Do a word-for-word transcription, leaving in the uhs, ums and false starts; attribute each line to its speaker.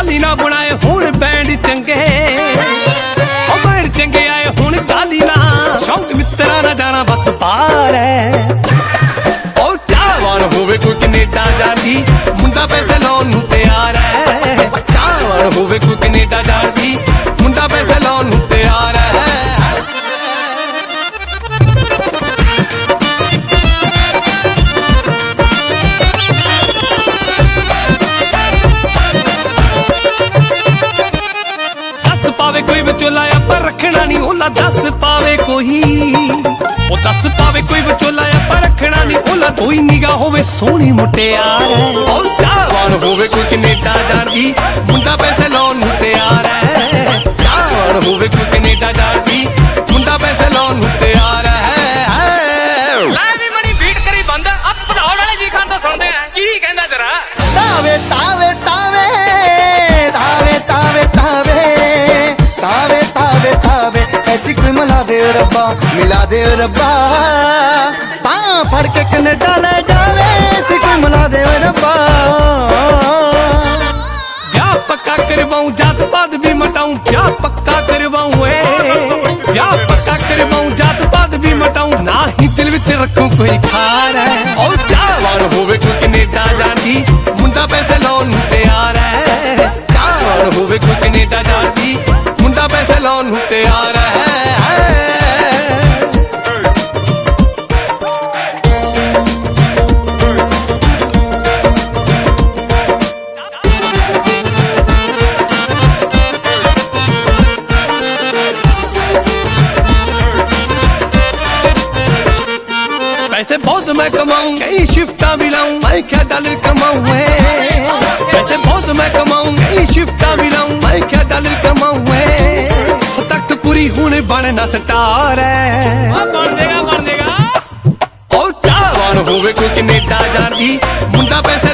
Speaker 1: जाली ना बनाए हुण बैंड चंगे ओ बैंड चंगे आए हुण जाली ना शौक मित्रा ना जाना बस पार है ओ चाहवान होवे कोई कनेडा जाती मुंडा पैसे लाउण नूं तैयार है चाहवान होवे कोई कनेडा जाती मुंडा पैसे लाउण नूं तैयार है पावे कोई विचोला पर रखना नहीं ओला दस पावे कोई ओ दस पावे कोई विचोला पर रखना नहीं ओला कोई निगाह होवे सोहनी मुटियार ओ चाहवान होवे कोई कनेडा जाती मुंडा पैसे लाउण नूं तैयार है चाहवान होवे कोई कनेडा जाती मुंडा पैसे लाउण नूं तैयार है
Speaker 2: ਲੈ ਵੀ ਮਣੀ ਬੀਟ ਕਰੀ ਬੰਦ ਆ ਭਗੌੜ ਵਾਲੇ ਜੀ ਖਾਨ ਤੋਂ ਸੁਣਦੇ ਆ ਕੀ ਕਹਿੰਦਾ ਤੇਰਾ
Speaker 3: ਤਾਵੇ ਤਾਵੇ ਤਾਵੇ ਤਾਵੇ ਤਾਵੇ ਤਾਵੇ तावे तावे तावे ऐसी कोई मिला दे रब्बा मिला दे रब्बा पां फड़ के कनेडा ले जावे ऐसी कोई मिला दे रब्बा
Speaker 1: ब्याह पक्का करवाऊं जात पात भी मटाऊं ब्याह पक्का करवाऊं ए ब्याह पक्का करवाऊं जात पात भी मटाऊं ना ही दिल विच रखूं कोई खार है ओ चाहवान होवे कोई कनेडा जाती मुंडा पैसे लाउण नूं तैयार है चाहवान होवे कोई कनेडा जाती मुंडा पैसे लाउण नूं तैयार है पैसे बहुत मैं कमाऊं कई शिफ्टा भी लाऊं मैं क्या डॉलर कमाऊं है पैसे बहुत मैं कमाऊं कई शिफ्टा भी लाऊं मैं क्या डॉलर कमाऊं है तख्त पूरी हुण बनना स्टार है
Speaker 2: ਬਣ ਜਾਏਗਾ ਬਣ ਜਾਏਗਾ
Speaker 1: ओ चाहवान होवे कोई कनेडा जाती मुंडा पैसे